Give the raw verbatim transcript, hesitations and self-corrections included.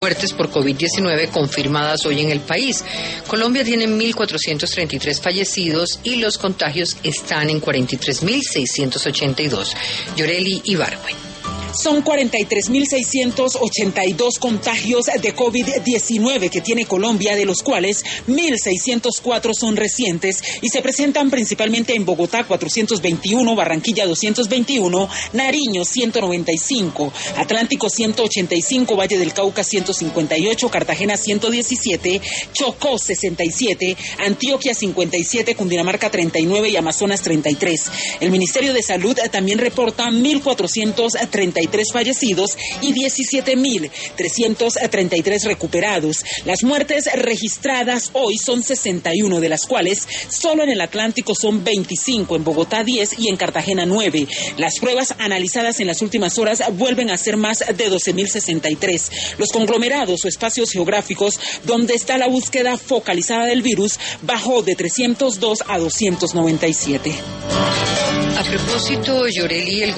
muertes por COVID diecinueve confirmadas hoy en el país. Colombia tiene mil cuatrocientos treinta y tres fallecidos y los contagios están en cuarenta y tres mil seiscientos ochenta y dos. Yoreli Ibargüen. Son cuarenta y tres mil seiscientos ochenta y dos contagios de COVID diecinueve que tiene Colombia, de los cuales mil seiscientos cuatro son recientes y se presentan principalmente en Bogotá cuatrocientos veintiuno, Barranquilla doscientos veintiuno, Nariño ciento noventa y cinco, Atlántico ciento ochenta y cinco, Valle del Cauca ciento cincuenta y ocho, Cartagena ciento diecisiete, Chocó sesenta y siete, Antioquia cincuenta y siete, Cundinamarca treinta y nueve y Amazonas treinta y tres. El Ministerio de Salud también reporta mil cuatrocientos treinta y tres fallecidos y diecisiete mil trescientos treinta y tres recuperados. Las muertes registradas hoy son sesenta y uno, de las cuales solo en el Atlántico son veinticinco, en Bogotá diez y en Cartagena nueve. Las pruebas analizadas en las últimas horas vuelven a ser más de doce mil sesenta y tres. Los conglomerados o espacios geográficos donde está la búsqueda focalizada del virus bajó de trescientos dos a doscientos noventa y siete. A propósito, Yoreli, el